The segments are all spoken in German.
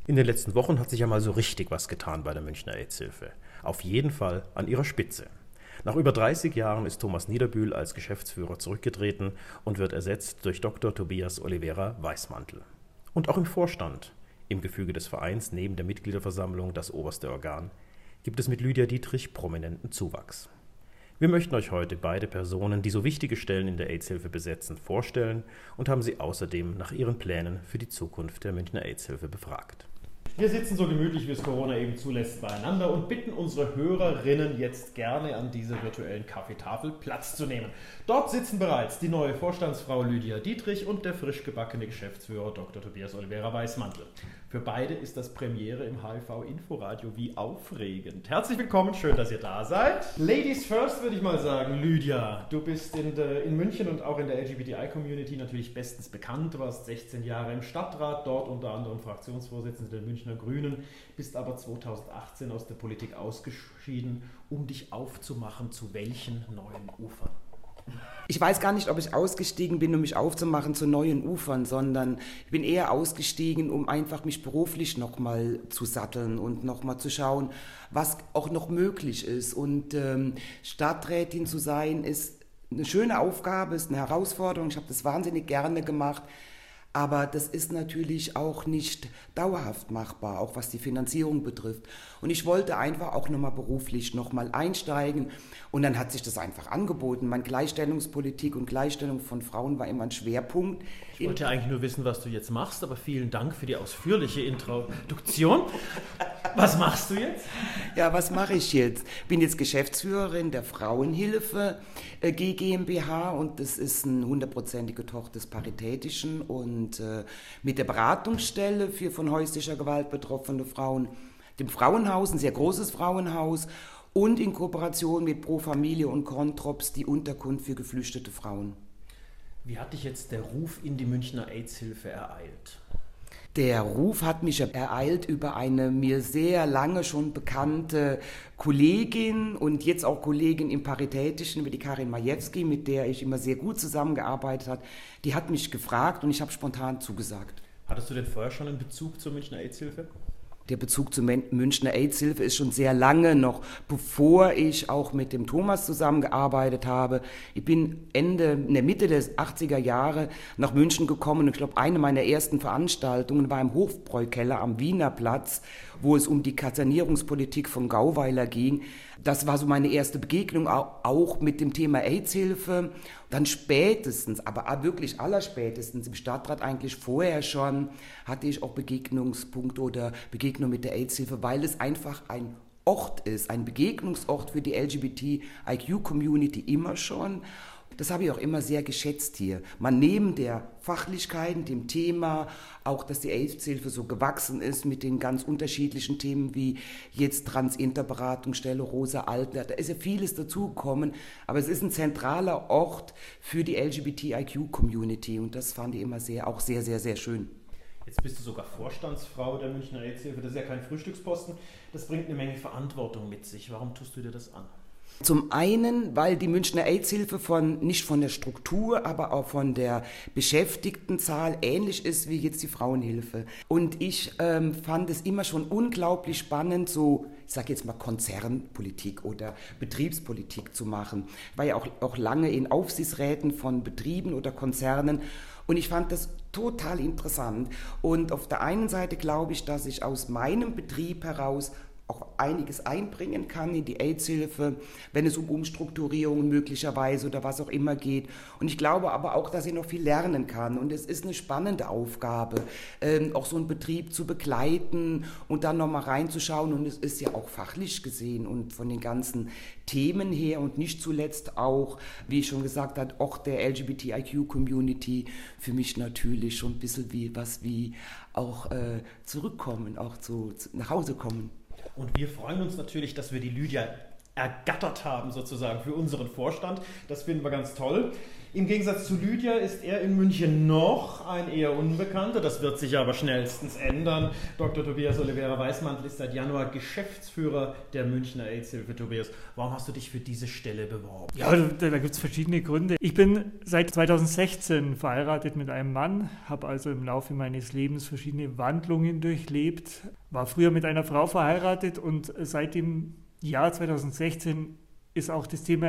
In den letzten Wochen hat sich ja mal so richtig was getan bei der Münchner AIDS-Hilfe. Auf jeden Fall an ihrer Spitze. Nach über 30 Jahren ist Thomas Niederbühl als Geschäftsführer zurückgetreten und wird ersetzt durch Dr. Tobias Oliveira Weismantel. Und auch im Vorstand, im Gefüge des Vereins neben der Mitgliederversammlung das oberste Organ, gibt es mit Lydia Dietrich prominenten Zuwachs. Wir möchten euch heute beide Personen, die so wichtige Stellen in der AIDS-Hilfe besetzen, vorstellen und haben sie außerdem nach ihren Plänen für die Zukunft der Münchner AIDS-Hilfe befragt. Wir sitzen so gemütlich, wie es Corona eben zulässt, beieinander und bitten unsere Hörerinnen jetzt gerne an dieser virtuellen Kaffeetafel Platz zu nehmen. Dort sitzen bereits die neue Vorstandsfrau Lydia Dietrich und der frisch gebackene Geschäftsführer Dr. Tobias Oliveira Weismantel. Für beide ist das Premiere im HIV-Inforadio. Wie aufregend. Herzlich willkommen, schön, dass ihr da seid. Ladies first, würde ich mal sagen. Lydia, du bist in München und auch in der LGBTI-Community natürlich bestens bekannt. Du warst 16 Jahre im Stadtrat, dort unter anderem Fraktionsvorsitzende der Münchner Grünen, bist aber 2018 aus der Politik ausgeschieden, um dich aufzumachen zu welchen neuen Ufern? Ich weiß gar nicht, ob ich ausgestiegen bin, um mich aufzumachen zu neuen Ufern, sondern ich bin eher ausgestiegen, um einfach mich beruflich nochmal zu satteln und nochmal zu schauen, was auch noch möglich ist. Und Stadträtin zu sein, ist eine schöne Aufgabe, ist eine Herausforderung. Ich habe das wahnsinnig gerne gemacht. Aber das ist natürlich auch nicht dauerhaft machbar, auch was die Finanzierung betrifft. Und ich wollte einfach auch nochmal beruflich nochmal einsteigen. Und dann hat sich das einfach angeboten. Meine Gleichstellungspolitik und Gleichstellung von Frauen war immer ein Schwerpunkt. Ich wollte eigentlich nur wissen, was du jetzt machst, aber vielen Dank für die ausführliche Introduktion. Was machst du jetzt? Ja, was mache ich jetzt? Bin jetzt Geschäftsführerin der Frauenhilfe GmbH und das ist eine 100%ige Tochter des Paritätischen und mit der Beratungsstelle für von häuslicher Gewalt betroffene Frauen, dem Frauenhaus, ein sehr großes Frauenhaus und in Kooperation mit Pro Familie und Controps die Unterkunft für geflüchtete Frauen. Wie hat dich jetzt der Ruf in die Münchner AIDS-Hilfe ereilt? Der Ruf hat mich ereilt über eine mir sehr lange schon bekannte Kollegin und jetzt auch Kollegin im Paritätischen, über die Karin Majewski, mit der ich immer sehr gut zusammengearbeitet habe. Die hat mich gefragt und ich habe spontan zugesagt. Hattest du denn vorher schon einen Bezug zur Münchner AIDS-Hilfe? Der Bezug zur Münchner AIDS-Hilfe ist schon sehr lange, noch bevor ich auch mit dem Thomas zusammengearbeitet habe. Ich bin in der Mitte der 80er Jahre nach München gekommen und ich glaube, eine meiner ersten Veranstaltungen war im Hofbräukeller am Wiener Platz, wo es um die Kasernierungspolitik von Gauweiler ging. Das war so meine erste Begegnung auch mit dem Thema AIDS-Hilfe. Dann spätestens, aber wirklich allerspätestens im Stadtrat eigentlich vorher schon, hatte ich auch Begegnungspunkte oder Begegnung mit der AIDS-Hilfe, weil es einfach ein Ort ist, ein Begegnungsort für die LGBTIQ-Community immer schon. Das habe ich auch immer sehr geschätzt hier. Man neben der Fachlichkeit, dem Thema, auch dass die AIDS-Hilfe so gewachsen ist mit den ganz unterschiedlichen Themen wie jetzt Trans-Inter-Beratungsstelle, Rosa Alten, da ist ja vieles dazugekommen, aber es ist ein zentraler Ort für die LGBTIQ-Community und das fand ich immer auch sehr, sehr, sehr schön. Jetzt bist du sogar Vorstandsfrau der Münchner AIDS-Hilfe, das ist ja kein Frühstücksposten, das bringt eine Menge Verantwortung mit sich. Warum tust du dir das an? Zum einen, weil die Münchner AIDS-Hilfe nicht von der Struktur, aber auch von der Beschäftigtenzahl ähnlich ist wie jetzt die Frauenhilfe. Und ich fand es immer schon unglaublich spannend, so, ich sage jetzt mal Konzernpolitik oder Betriebspolitik zu machen. Ich war ja auch lange in Aufsichtsräten von Betrieben oder Konzernen und ich fand das total interessant. Und auf der einen Seite glaube ich, dass ich aus meinem Betrieb heraus auch einiges einbringen kann in die AIDS-Hilfe, wenn es um Umstrukturierungen möglicherweise oder was auch immer geht. Und ich glaube aber auch, dass ich noch viel lernen kann. Und es ist eine spannende Aufgabe, auch so einen Betrieb zu begleiten und dann nochmal reinzuschauen. Und es ist ja auch fachlich gesehen und von den ganzen Themen her und nicht zuletzt auch, wie ich schon gesagt habe, auch der LGBTIQ-Community für mich natürlich schon ein bisschen wie auch zurückkommen, auch nach Hause kommen. Und wir freuen uns natürlich, dass wir die Lydia ergattert haben sozusagen für unseren Vorstand. Das finden wir ganz toll. Im Gegensatz zu Lydia ist er in München noch ein eher Unbekannter. Das wird sich aber schnellstens ändern. Dr. Tobias Oliveira Weismantel ist seit Januar Geschäftsführer der Münchner AIDS-Hilfe. Tobias, warum hast du dich für diese Stelle beworben? Ja, da gibt es verschiedene Gründe. Ich bin seit 2016 verheiratet mit einem Mann, habe also im Laufe meines Lebens verschiedene Wandlungen durchlebt, war früher mit einer Frau verheiratet und seit dem Jahr 2016 ist auch das Thema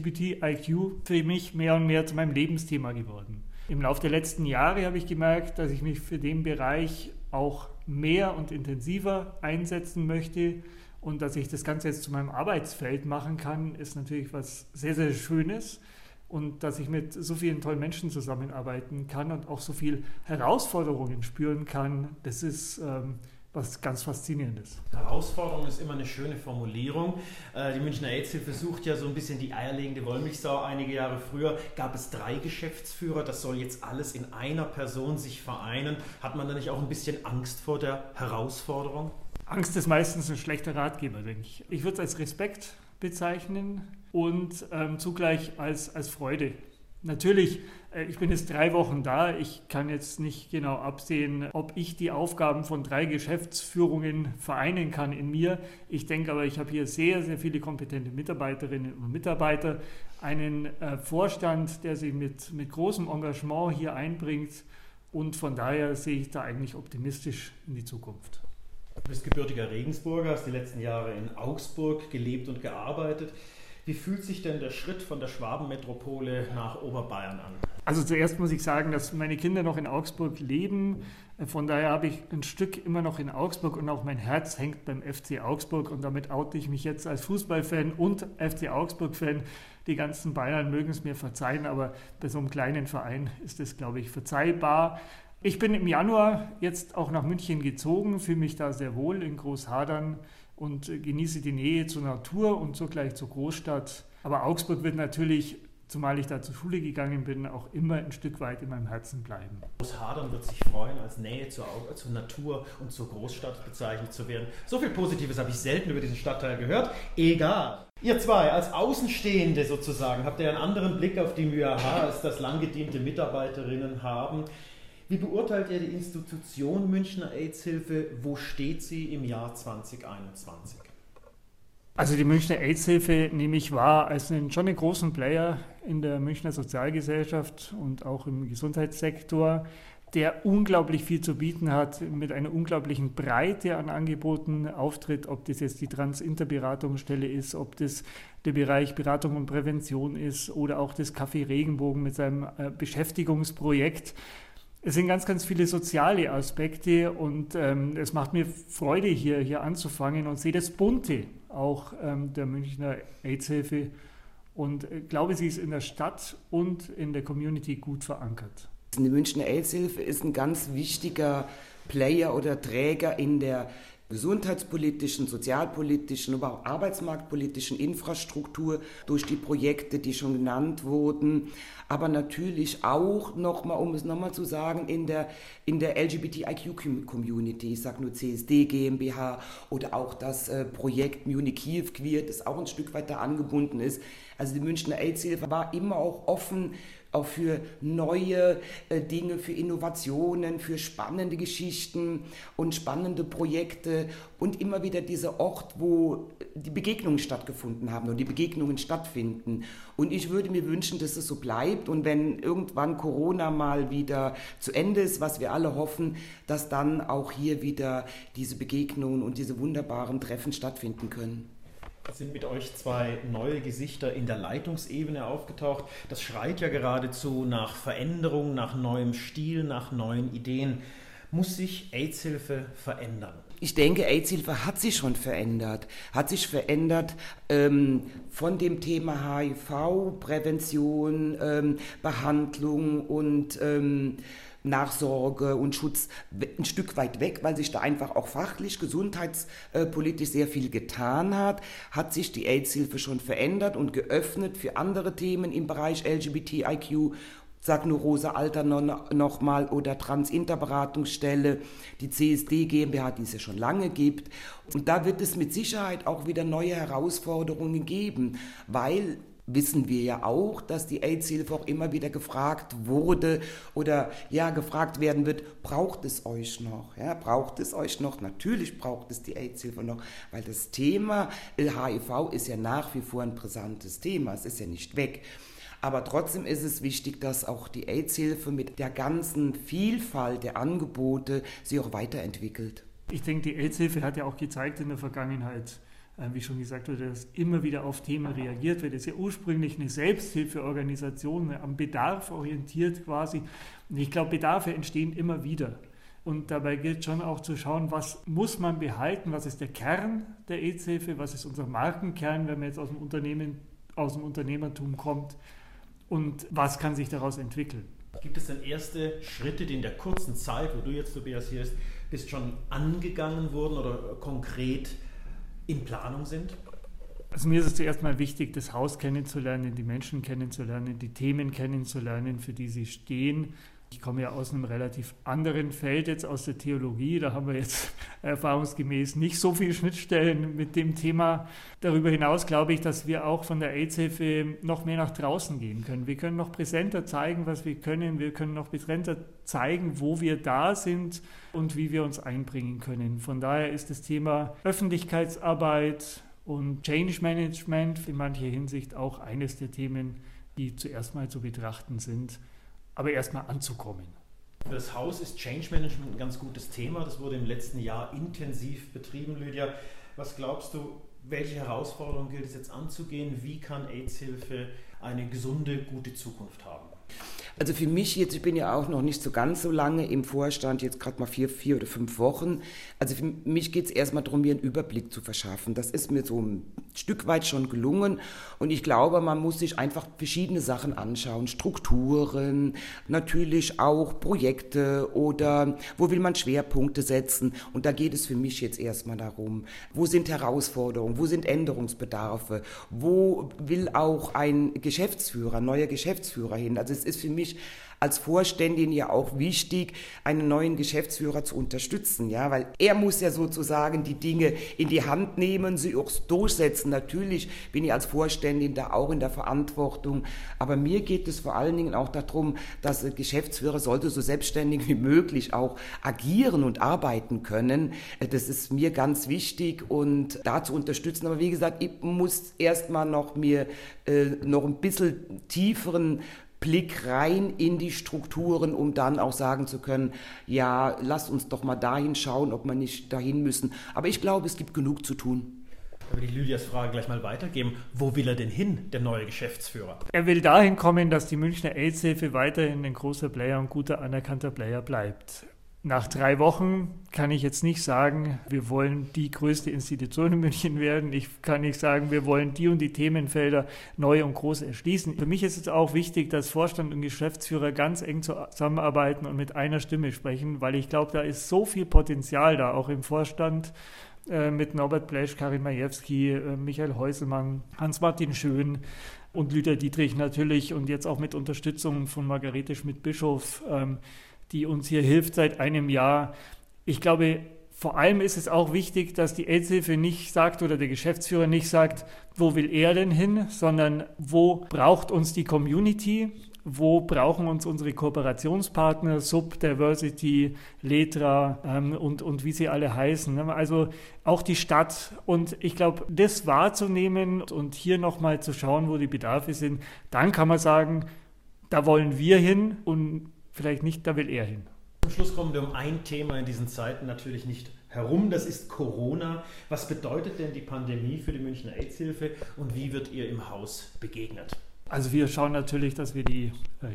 LGBTIQ für mich mehr und mehr zu meinem Lebensthema geworden. Im Laufe der letzten Jahre habe ich gemerkt, dass ich mich für den Bereich auch mehr und intensiver einsetzen möchte und dass ich das Ganze jetzt zu meinem Arbeitsfeld machen kann, ist natürlich was sehr, sehr Schönes. Und dass ich mit so vielen tollen Menschen zusammenarbeiten kann und auch so viele Herausforderungen spüren kann, das ist was ganz Faszinierendes. Herausforderung ist immer eine schöne Formulierung. Die Münchner AIDS-Hilfe sucht ja so ein bisschen die eierlegende Wollmilchsau. Einige Jahre früher gab es 3 Geschäftsführer. Das soll jetzt alles in einer Person sich vereinen. Hat man da nicht auch ein bisschen Angst vor der Herausforderung? Angst ist meistens ein schlechter Ratgeber, denke ich. Ich würde es als Respekt bezeichnen und zugleich als Freude. Natürlich, ich bin jetzt 3 Wochen da, ich kann jetzt nicht genau absehen, ob ich die Aufgaben von 3 Geschäftsführungen vereinen kann in mir. Ich denke aber, ich habe hier sehr, sehr viele kompetente Mitarbeiterinnen und Mitarbeiter, einen Vorstand, der sich mit großem Engagement hier einbringt und von daher sehe ich da eigentlich optimistisch in die Zukunft. Du bist gebürtiger Regensburger, hast die letzten Jahre in Augsburg gelebt und gearbeitet. Wie fühlt sich denn der Schritt von der Schwabenmetropole nach Oberbayern an? Also zuerst muss ich sagen, dass meine Kinder noch in Augsburg leben. Von daher habe ich ein Stück immer noch in Augsburg und auch mein Herz hängt beim FC Augsburg und damit oute ich mich jetzt als Fußballfan und FC Augsburg-Fan. Die ganzen Bayern mögen es mir verzeihen, aber bei so einem kleinen Verein ist es, glaube ich, verzeihbar. Ich bin im Januar jetzt auch nach München gezogen, fühle mich da sehr wohl in Großhadern und genieße die Nähe zur Natur und zugleich zur Großstadt. Aber Augsburg wird natürlich, zumal ich da zur Schule gegangen bin, auch immer ein Stück weit in meinem Herzen bleiben. Großhadern wird sich freuen, als Nähe zur Natur und zur Großstadt bezeichnet zu werden. So viel Positives habe ich selten über diesen Stadtteil gehört. Egal. Ihr zwei als Außenstehende sozusagen, habt ihr einen anderen Blick auf die MÜAH, als das lang gediente Mitarbeiterinnen haben. Wie beurteilt ihr die Institution Münchner AIDS-Hilfe? Wo steht sie im Jahr 2021? Also die Münchner AIDS-Hilfe nehme ich wahr als schon einen großen Player in der Münchner Sozialgesellschaft und auch im Gesundheitssektor, der unglaublich viel zu bieten hat, mit einer unglaublichen Breite an Angeboten auftritt, ob das jetzt die Trans-Inter-Beratungsstelle ist, ob das der Bereich Beratung und Prävention ist oder auch das Café Regenbogen mit seinem Beschäftigungsprojekt. Es sind ganz, ganz viele soziale Aspekte und es macht mir Freude, hier anzufangen und sehe das Bunte auch der Münchner AIDS-Hilfe und glaube, sie ist in der Stadt und in der Community gut verankert. Die Münchner AIDS-Hilfe ist ein ganz wichtiger Player oder Träger in der gesundheitspolitischen, sozialpolitischen, aber auch arbeitsmarktpolitischen Infrastruktur durch die Projekte, die schon genannt wurden, aber natürlich auch nochmal, um es nochmal zu sagen, in der LGBTIQ-Community, ich sage nur CSD GmbH oder auch das Projekt Munich Kiew Queer, das auch ein Stück weit da angebunden ist. Also die Münchner AIDS-Hilfe war immer auch offen, auch für neue Dinge, für Innovationen, für spannende Geschichten und spannende Projekte und immer wieder dieser Ort, wo die Begegnungen stattgefunden haben und die Begegnungen stattfinden. Und ich würde mir wünschen, dass es so bleibt und wenn irgendwann Corona mal wieder zu Ende ist, was wir alle hoffen, dass dann auch hier wieder diese Begegnungen und diese wunderbaren Treffen stattfinden können. Es sind mit euch 2 neue Gesichter in der Leitungsebene aufgetaucht. Das schreit ja geradezu nach Veränderung, nach neuem Stil, nach neuen Ideen. Muss sich AIDS-Hilfe verändern? Ich denke, AIDS-Hilfe hat sich schon verändert. Hat sich verändert von dem Thema HIV, Prävention, Behandlung und Nachsorge und Schutz ein Stück weit weg, weil sich da einfach auch fachlich, gesundheitspolitisch sehr viel getan hat sich die AIDS-Hilfe schon verändert und geöffnet für andere Themen im Bereich LGBTIQ Diagnose Alter nochmal oder Transinterberatungsstelle, die CSD GmbH, die es ja schon lange gibt. Und da wird es mit Sicherheit auch wieder neue Herausforderungen geben, weil wissen wir ja auch, dass die AIDS-Hilfe auch immer wieder gefragt wurde oder ja gefragt werden wird, braucht es euch noch? Ja, braucht es euch noch? Natürlich braucht es die AIDS-Hilfe noch, weil das Thema HIV ist ja nach wie vor ein brisantes Thema, es ist ja nicht weg. Aber trotzdem ist es wichtig, dass auch die AIDS-Hilfe mit der ganzen Vielfalt der Angebote sich auch weiterentwickelt. Ich denke, die AIDS-Hilfe hat ja auch gezeigt in der Vergangenheit, wie schon gesagt wurde, dass immer wieder auf Themen reagiert wird. Es ist ja ursprünglich eine Selbsthilfeorganisation, am Bedarf orientiert quasi. Und ich glaube, Bedarfe entstehen immer wieder. Und dabei gilt schon auch zu schauen, was muss man behalten, was ist der Kern der AIDS-Hilfe, was ist unser Markenkern, wenn man jetzt aus dem Unternehmertum kommt und was kann sich daraus entwickeln. Gibt es denn erste Schritte, die in der kurzen Zeit, wo du jetzt, Tobias, hier bist, schon angegangen wurden oder konkret in Planung sind? Also mir ist es zuerst mal wichtig, das Haus kennenzulernen, die Menschen kennenzulernen, die Themen kennenzulernen, für die sie stehen. Ich komme ja aus einem relativ anderen Feld jetzt, aus der Theologie. Da haben wir jetzt erfahrungsgemäß nicht so viele Schnittstellen mit dem Thema. Darüber hinaus glaube ich, dass wir auch von der AIDS-Hilfe noch mehr nach draußen gehen können. Wir können noch präsenter zeigen, was wir können. Wir können noch präsenter zeigen, wo wir da sind und wie wir uns einbringen können. Von daher ist das Thema Öffentlichkeitsarbeit und Change Management in mancher Hinsicht auch eines der Themen, die zuerst mal zu betrachten sind, aber erstmal anzukommen. Für das Haus ist Change Management ein ganz gutes Thema. Das wurde im letzten Jahr intensiv betrieben, Lydia. Was glaubst du, welche Herausforderungen gilt es jetzt anzugehen? Wie kann AIDS-Hilfe eine gesunde, gute Zukunft haben? Also für mich jetzt, ich bin ja auch noch nicht so ganz so lange im Vorstand, jetzt gerade mal 4 oder 5 Wochen. Also für mich geht es erstmal darum, mir einen Überblick zu verschaffen. Das ist mir so ein Stück weit schon gelungen und ich glaube, man muss sich einfach verschiedene Sachen anschauen. Strukturen, natürlich auch Projekte oder wo will man Schwerpunkte setzen. Und da geht es für mich jetzt erstmal darum, wo sind Herausforderungen, wo sind Änderungsbedarfe, wo will auch ein neuer Geschäftsführer hin. Also es ist für mich als Vorständin ja auch wichtig, einen neuen Geschäftsführer zu unterstützen, ja, weil er muss ja sozusagen die Dinge in die Hand nehmen, sie auch durchsetzen. Natürlich bin ich als Vorständin da auch in der Verantwortung, aber mir geht es vor allen Dingen auch darum, dass der Geschäftsführer sollte so selbstständig wie möglich auch agieren und arbeiten können. Das ist mir ganz wichtig und da zu unterstützen. Aber wie gesagt, ich muss erstmal noch mir noch ein bisschen tieferen Blick rein in die Strukturen, um dann auch sagen zu können, ja, lasst uns doch mal dahin schauen, ob wir nicht dahin müssen. Aber ich glaube, es gibt genug zu tun. Da will ich Lydias Frage gleich mal weitergeben. Wo will er denn hin, der neue Geschäftsführer? Er will dahin kommen, dass die Münchner AIDS-Hilfe weiterhin ein großer Player und guter anerkannter Player bleibt. Nach 3 Wochen kann ich jetzt nicht sagen, wir wollen die größte Institution in München werden. Ich kann nicht sagen, wir wollen die und die Themenfelder neu und groß erschließen. Für mich ist es auch wichtig, dass Vorstand und Geschäftsführer ganz eng zusammenarbeiten und mit einer Stimme sprechen, weil ich glaube, da ist so viel Potenzial da, auch im Vorstand mit Norbert Blesch, Karin Majewski, Michael Heuselmann, Hans-Martin Schön und Lydia Dietrich natürlich und jetzt auch mit Unterstützung von Margarete Schmidt-Bischof, die uns hier hilft seit einem Jahr. Ich glaube, vor allem ist es auch wichtig, dass die AIDS-Hilfe nicht sagt oder der Geschäftsführer nicht sagt, wo will er denn hin, sondern wo braucht uns die Community, wo brauchen uns unsere Kooperationspartner, Sub, Diversity, Letra und wie sie alle heißen. Also auch die Stadt. Und ich glaube, das wahrzunehmen und hier nochmal zu schauen, wo die Bedarfe sind, dann kann man sagen, da wollen wir hin und vielleicht nicht, da will er hin. Zum Schluss kommen wir um ein Thema in diesen Zeiten natürlich nicht herum, das ist Corona. Was bedeutet denn die Pandemie für die Münchner AIDS-Hilfe und wie wird ihr im Haus begegnet? Also wir schauen natürlich, dass wir die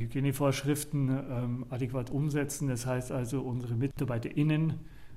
Hygienevorschriften adäquat umsetzen. Das heißt also, unsere MitarbeiterInnen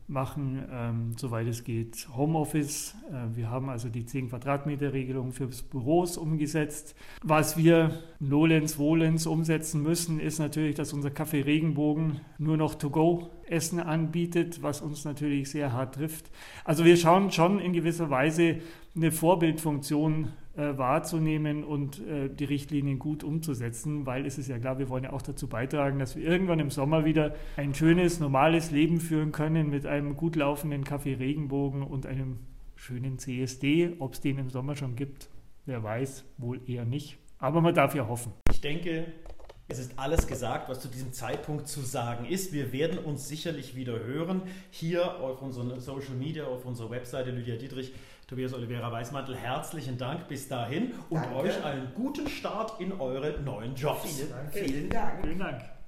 machen, soweit es geht, Homeoffice. Wir haben also die 10 Quadratmeter Regelung für Büros umgesetzt. Was wir nolens volens umsetzen müssen, ist natürlich, dass unser Café Regenbogen nur noch To-Go-Essen anbietet, was uns natürlich sehr hart trifft. Also wir schauen schon in gewisser Weise eine Vorbildfunktion wahrzunehmen und die Richtlinien gut umzusetzen, weil es ist ja klar, wir wollen ja auch dazu beitragen, dass wir irgendwann im Sommer wieder ein schönes, normales Leben führen können mit einem gut laufenden Café Regenbogen und einem schönen CSD. Ob es den im Sommer schon gibt, wer weiß, wohl eher nicht. Aber man darf ja hoffen. Ich denke, es ist alles gesagt, was zu diesem Zeitpunkt zu sagen ist. Wir werden uns sicherlich wieder hören. Hier auf unseren Social Media, auf unserer Webseite Lydia Dietrich, Tobias Oliveira Weismantel. Herzlichen Dank bis dahin und euch einen guten Start in eure neuen Jobs. Vielen Dank. Vielen Dank.